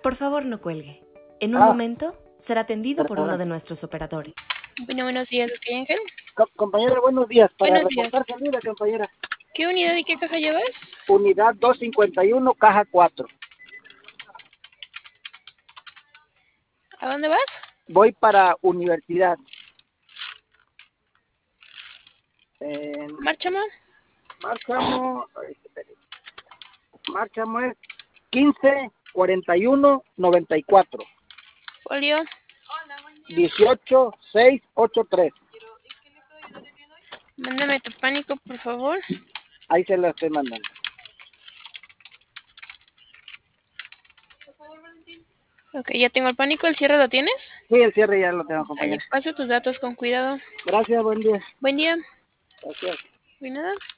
Por favor, no cuelgue. En un momento será atendido por uno de nuestros operadores. Bueno, buenos días, ¿ok, Ángel? Compañera, buenos días. Para Buenos días. reportar salida, compañera. ¿Qué unidad y qué caja llevas? Unidad 251, caja 4. ¿A dónde vas? Voy para universidad. Márchamo. Márchamo es 154194. Folio. 18683. Mándame tu pánico, por favor. Ahí se la estoy mandando. Ok, ya tengo el pánico. ¿El cierre lo tienes? Sí, el cierre ya lo tengo, Ahí compañera. paso tus datos con cuidado. Gracias, buen día. Buen día. Gracias. ¿De nada?